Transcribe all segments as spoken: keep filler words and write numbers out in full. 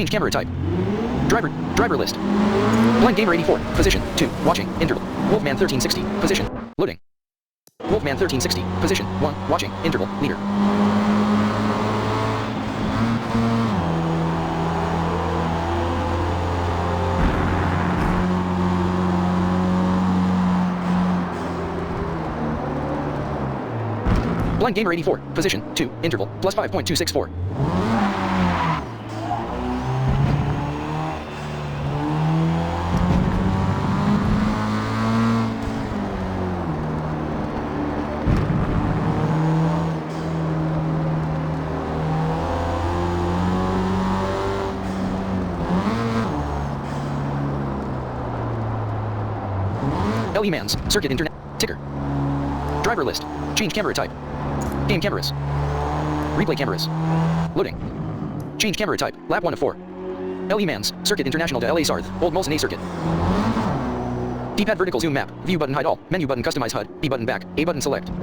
Change camera type. Driver. Driver list. Blind Gamer eighty-four. Position. two. Watching. Interval. Wolfman thirteen sixty. Position. Loading. Wolfman thirteen sixty. Position. one. Watching. Interval. Leader. Blind Gamer eighty-four. Position. two. Interval. Plus five point two six four. L E Mans, Circuit Internet, Ticker. Driver list, change camera type. Game cameras. Replay cameras. Loading. Change camera type, lab one of four. L E Mans, Circuit International to L A Sarth, Old Molson A Circuit. D-pad vertical zoom map, view button hide all, menu button customize H U D, B button back, A button select.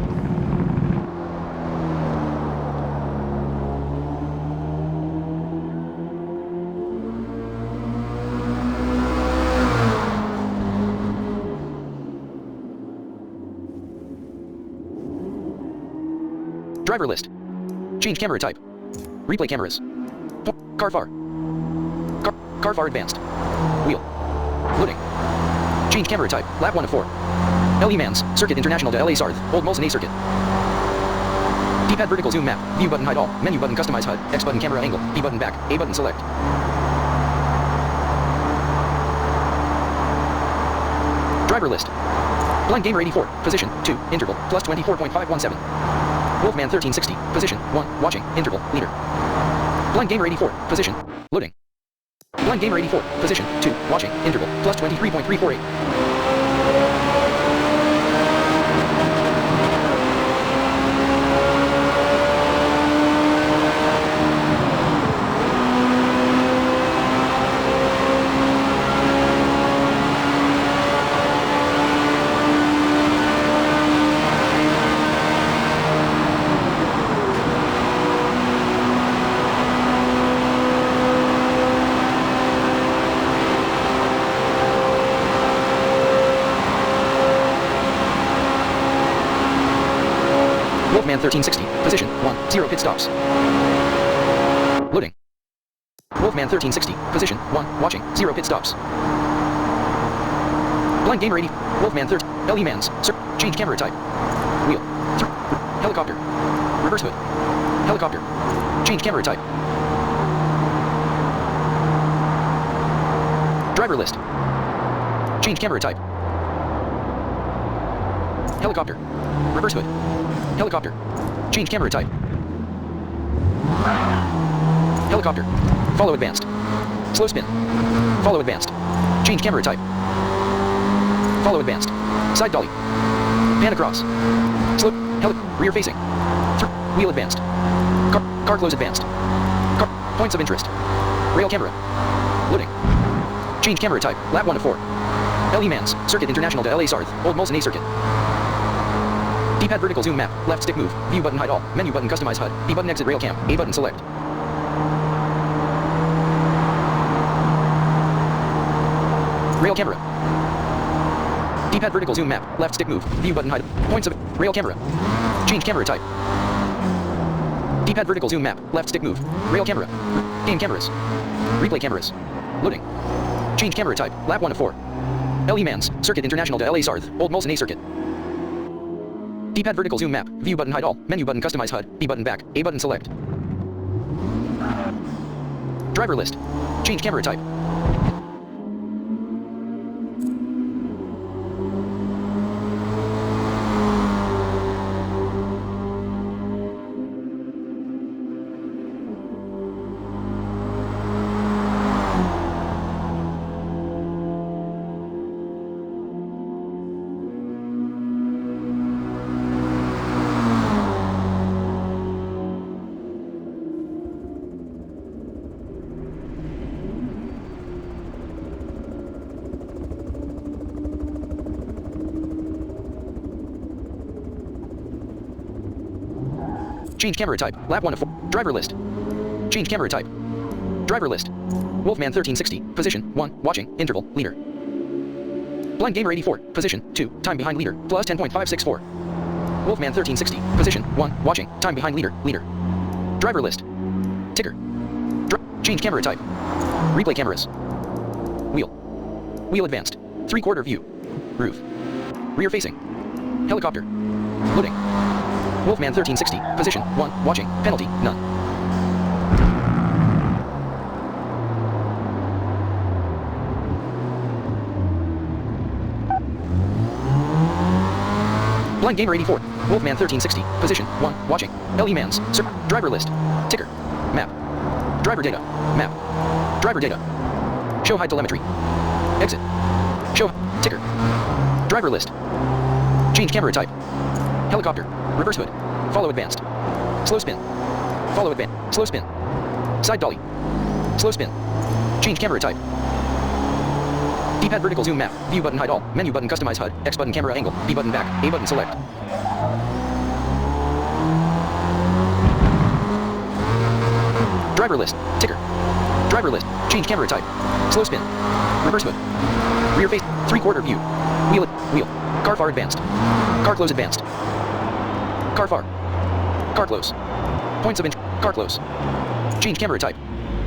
Driver list. Change camera type. Replay cameras. Car far. Car, car far advanced. Wheel. Loading. Change camera type. Lap one of four. L E Mans, Circuit International to L A Sarth, Old Molson A Circuit. D-pad vertical zoom map, view button hide all, menu button customize H U D, X button camera angle, B button back, A button select. Driver list. Blind Gamer eighty-four, position, two, interval, plus twenty-four point five one seven. Wolfman thirteen sixty, position, one, watching, interval, leader. Blind Gamer eighty-four, position, loading. Blind Gamer eighty-four, position, two, watching, interval, plus twenty-three point three four eight. Wolfman thirteen sixty, position, one, zero pit stops. Loading. Wolfman thirteen sixty, position, one, watching, zero pit stops. Blind Gamer eighty, Wolfman thirteen, L E Mans, sir, change camera type. Wheel. Th helicopter. Reverse hood. Helicopter. Change camera type. Driver list. Change camera type. Helicopter. Reverse hood. Helicopter. Change camera type. Helicopter. Follow advanced. Slow spin. Follow advanced. Change camera type. Follow advanced. Side dolly. Pan across. Slow. Heli. Rear facing. Th wheel advanced. Car. Car close advanced. Car. Points of interest. Rail camera. Loading. Change camera type. Lap one of four. L E Mans, Circuit International to L A Sarth, Old Molson A Circuit. D-pad vertical zoom map, left stick move, view button hide all, menu button customize H U D, B button exit rail cam, A button select. Rail camera. D-pad vertical zoom map, left stick move, view button hide, points of, rail camera. Change camera type. D-pad vertical zoom map, left stick move, rail camera. Game cameras. Replay cameras. Loading. Change camera type, lap one of four. L E Mans, Circuit International to L A Sarth, Old Molson A Circuit. D-pad vertical zoom map, view button hide all, menu button customize H U D, B button back, A button select. Driver list. Change camera type. Change camera type. Lap one of four. Driver list. Change camera type. Driver list. Wolfman thirteen sixty, position one, watching, interval, leader. Blind Gamer eighty-four, position two, time behind leader, plus ten point five six four. Wolfman thirteen sixty, position one, watching, time behind leader, leader. Driver list. Ticker. Dri change camera type. Replay cameras. Wheel. Wheel advanced. Three-quarter view. Roof. Rear facing. Helicopter. Loading. Wolfman thirteen sixty, position one, watching, penalty, none. Blind Gamer eighty-four, Wolfman thirteen sixty, position one, watching, L E Mans, sir, driver list, ticker, map, driver data, map, driver data, show hide telemetry, exit, show, ticker, driver list, change camera type, helicopter, reverse hood, follow advanced, slow spin, follow advanced, slow spin, side dolly, slow spin, change camera type, D-pad vertical zoom map, view button hide all, menu button customize H U D, X button camera angle, B button back, A button select. Driver list, ticker, driver list, change camera type, slow spin, reverse hood, rear face, three-quarter view, wheel, wheel, car far advanced, car close advanced, car far, car close, points of interest, car close, change camera type.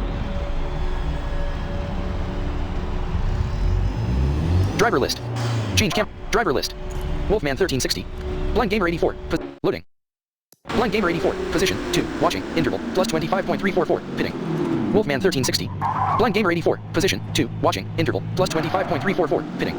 Driver list. Change cam. Driver list. Wolfman thirteen sixty. Blind Gamer eighty-four. Pos loading. Blind Gamer eighty-four. Position two. Watching. Interval. Plus twenty-five point three four four. Pitting. Wolfman thirteen sixty. Blind Gamer eighty-four. Position two. Watching. Interval. Plus twenty-five point three four four. Pitting.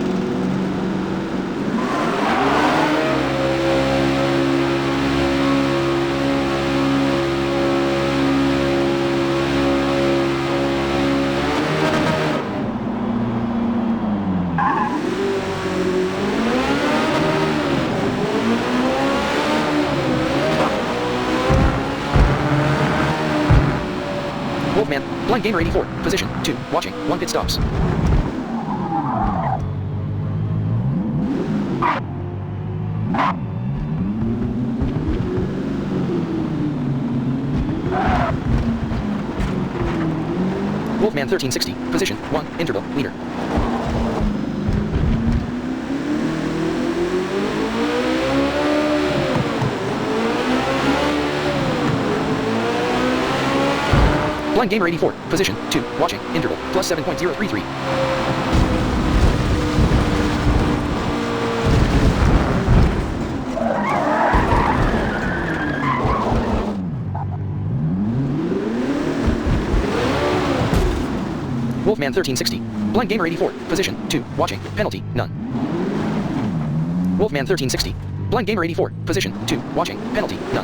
Wolfman, Blind Gamer eighty-four, position two, watching, one pit stops. Wolfman thirteen sixty, position one, interval, leader. Blind Gamer eighty-four, position two, watching, interval, plus seven point zero three three. Wolfman thirteen sixty, Blind Gamer eighty-four, position two, watching, penalty, none. Wolfman thirteen sixty, Blind Gamer eighty-four, position two, watching, penalty, none.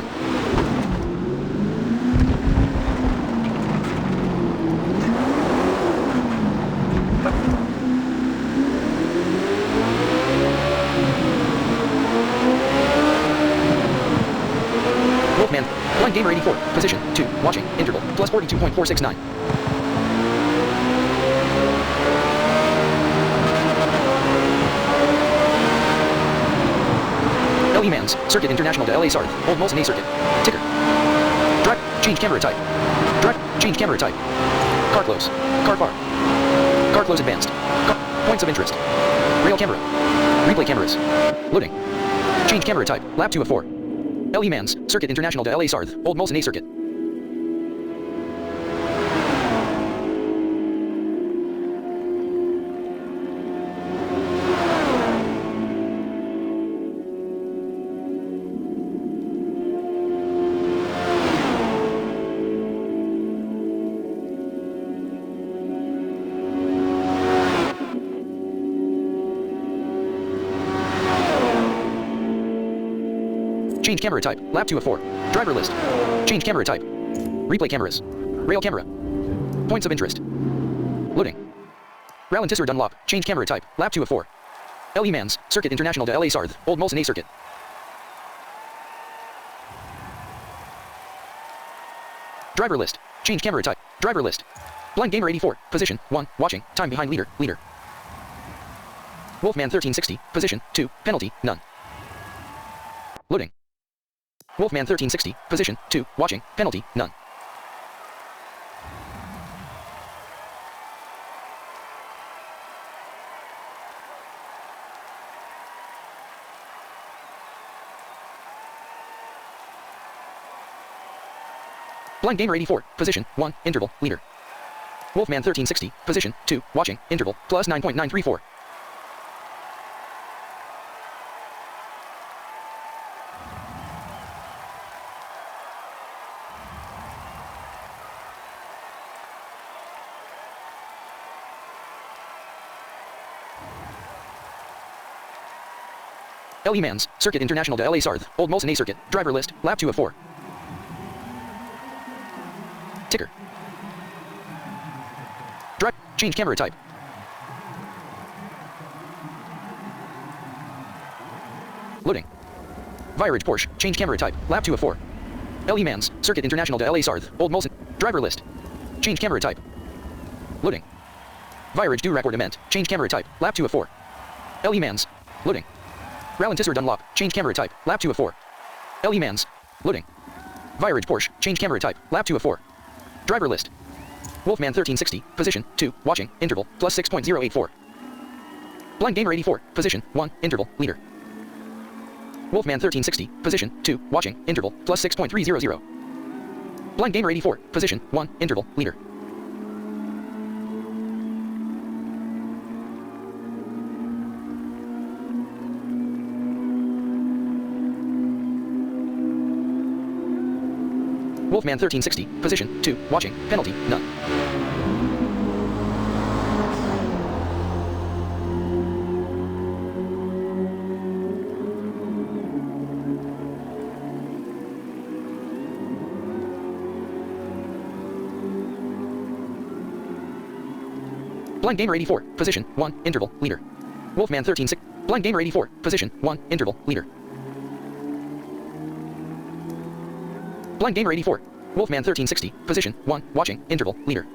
Wolfman, Blind Gamer eighty-four, position two, watching, interval, plus forty-two point four six nine. L E Mans, Circuit International to L A Sarth, Old Molson A Circuit. Ticker. Drive, change camera type. Drive, change camera type. Car close. Car far. Car close advanced. Car, points of interest. Rail camera. Replay cameras. Loading. Change camera type, lap two of four. L E Mans, Circuit International to L A Sarth, Old Molson A Circuit. Change camera type, lap two of four. Driver list. Change camera type. Replay cameras. Rail camera. Points of interest. Loading. Rallentisser Dunlop, change camera type, lap two of four. L E Mans, Circuit International to L A Sarth, Old Molson A Circuit. Driver list. Change camera type. Driver list. Blind Gamer eighty-four, position one, watching, time behind leader, leader. Wolfman thirteen sixty, position two, penalty, none. Loading. Wolfman thirteen sixty, position two, watching, penalty, none. Blind Gamer eighty-four, position, one, interval, leader. Wolfman thirteen sixty, position, two, watching, interval, plus nine point nine three four. L E Mans, Circuit International de L A Sarth, Old Molson A Circuit, driver list, lap two of four. Ticker. Drive, change camera type. Loading. Viridge Porsche, change camera type, lap two of four. L E Mans, Circuit International de L A Sarth, Old Molson, driver list. Change camera type. Loading. Viridge Du Raccordement, change camera type, lap two of four. L E Mans, loading. Rallentisser Dunlop, change camera type, lap two of four. L E Mans, loading. Viridge Porsche, change camera type, lap two of four. Driver list. Wolfman thirteen sixty, position, two, watching, interval, plus six point zero eight four. Blind Gamer eighty-four, position, one, interval, leader. Wolfman thirteen sixty, position, two, watching, interval, plus six point three zero zero. Blind Gamer eighty-four, position, one, interval, leader. Wolfman thirteen sixty, position, two, watching, penalty, none. Blind Gamer eighty-four, position, one, interval, leader. Wolfman thirteen sixty, Blind Gamer eighty-four, position, one, interval, leader. Blind Gamer eighty-four, Wolfman thirteen sixty, position, one, watching, interval, leader.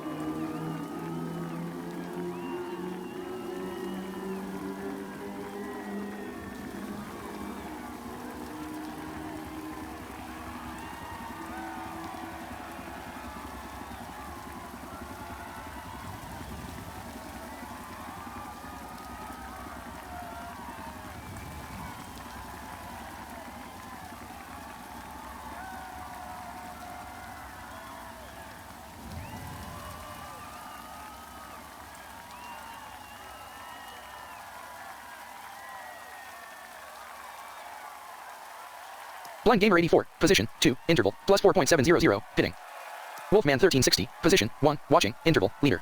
Blind Gamer eighty-four, position, two, interval, plus four point seven zero zero, pitting. Wolfman thirteen sixty, position, one, watching, interval, leader.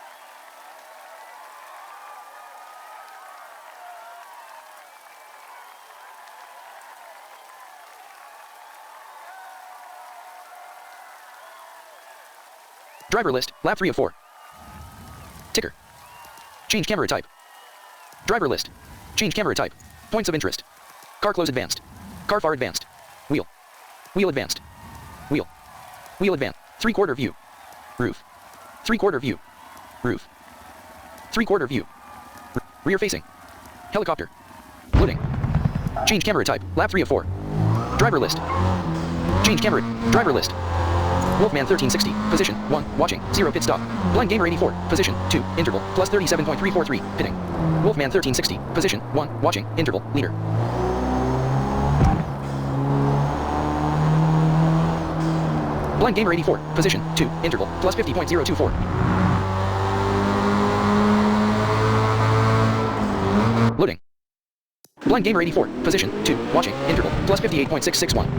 Driver list, lap three of four. Ticker. Change camera type. Driver list. Change camera type. Points of interest. Car close advanced. Car far advanced. Wheel. Wheel advanced. Wheel. Wheel advanced. Three-quarter view. Roof. Three-quarter view. Roof. Three-quarter view. R rear facing. Helicopter. Loading. Change camera type. Lap three of four. Driver list. Change camera. Driver list. Wolfman thirteen sixty. Position. one. Watching. zero. Pit stop. Blind Gamer eighty-four. Position. two. Interval. Plus thirty-seven point three four three. Pitting. Wolfman thirteen sixty. Position. one. Watching. Interval. Leader. Blind Gamer eighty-four, position, two, interval, plus fifty point zero two four. Loading. Blind Gamer eighty-four, position, two, watching, interval, plus fifty-eight point six six one.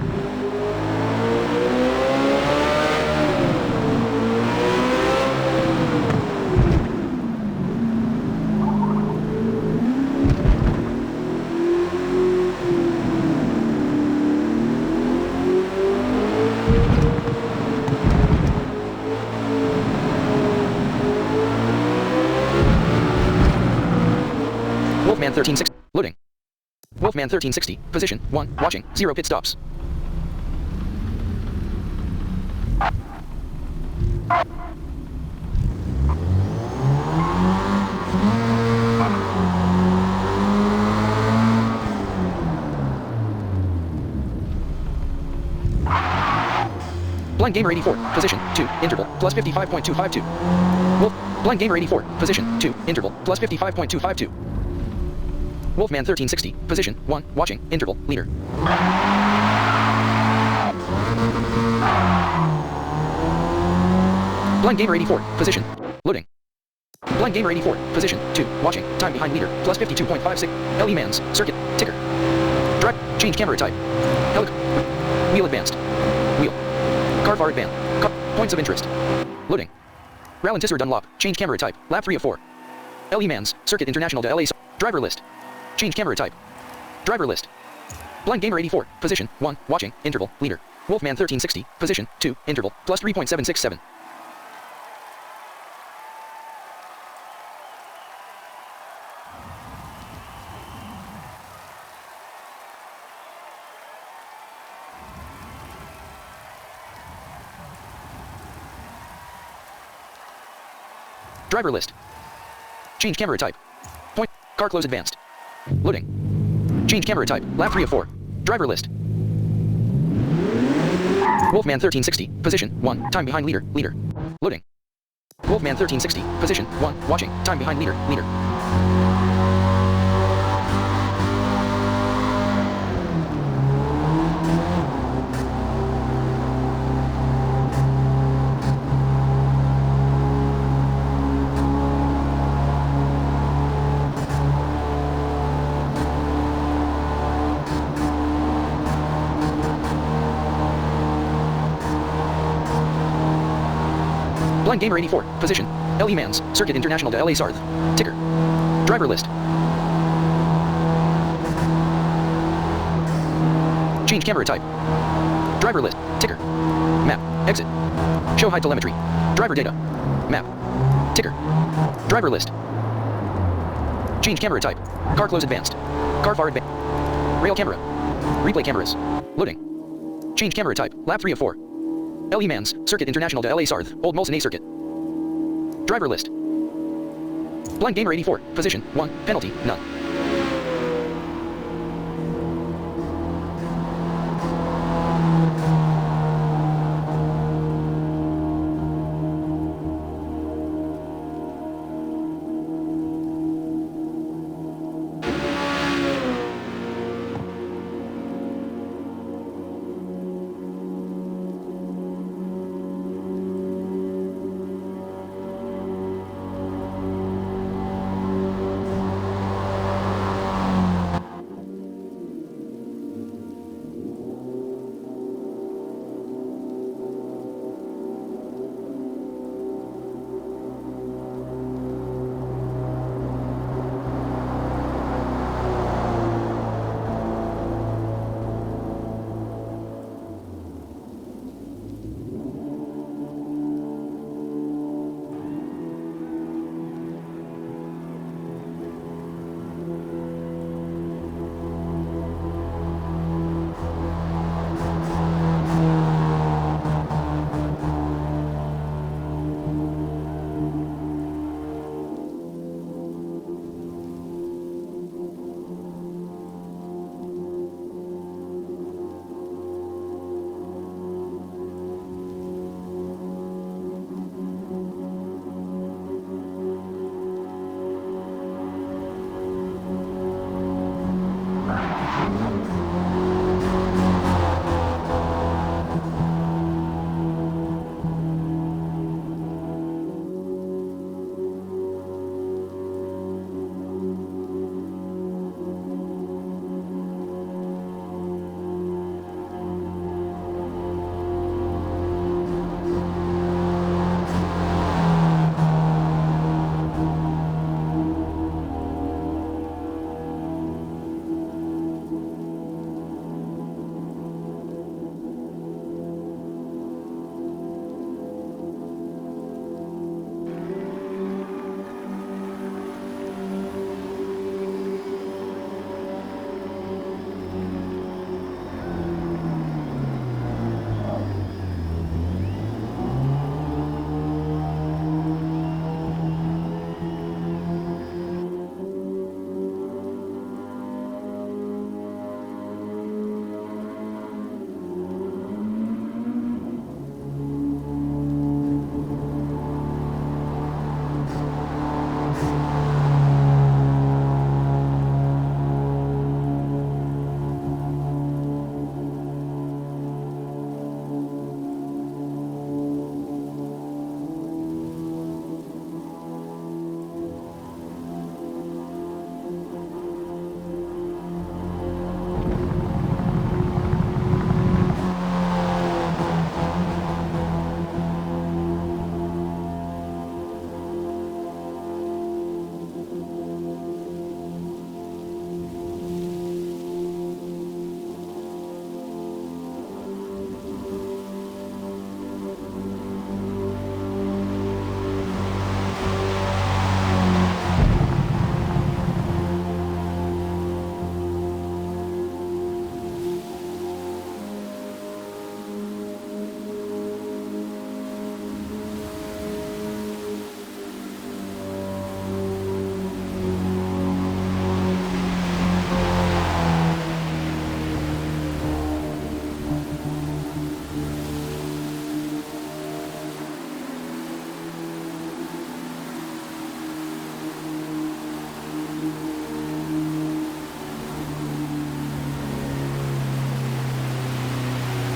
Wolfman thirteen sixty, loading. Wolfman thirteen sixty, position, one, watching, zero pit stops. Blind Gamer eighty-four, position, two, interval, plus fifty-five point two five two. Wolf, Blind Gamer eighty-four, position, two, interval, plus fifty-five point two five two. Wolfman thirteen sixty, position, one, watching, interval, leader. Blind Gamer eighty-four, position. Loading. Blind Gamer eighty-four, position. two, watching. Time behind leader, plus fifty-two point five six. L E Mans, circuit, ticker. Drive, change camera type. Helic. Wheel advanced. Wheel. Car far advanced. Car, points of interest. Loading. Rallentisser Dunlop, change camera type, lap three of four. L E Mans, circuit international to L A. Driver list. Change camera type. Driver list. Blind Gamer eighty-four, position, one, watching, interval, leader. Wolfman thirteen sixty, position, two, interval, plus three point seven six seven. Driver list. Change camera type. Point. Car close advanced. Loading. Change camera type. Lap three of four. Driver list. Wolfman thirteen sixty. Position. one. Time behind leader. Leader. Loading. Wolfman thirteen sixty. Position. one. Watching. Time behind leader. Leader. Blind Gamer eighty-four, position. L E Mans, circuit international to L A Sarth. Ticker. Driver list. Change camera type. Driver list. Ticker. Map. Exit. Show high telemetry. Driver data. Map. Ticker. Driver list. Change camera type. Car close advanced. Car far advanced. Rail camera. Replay cameras. Loading. Change camera type. Lap three of four. L E Mans, circuit international to L A Sarth, Old Molson A circuit. Driver list. Blind Gamer eighty-four, position, one, penalty, none.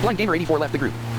Blind Gamer eighty-four left the group.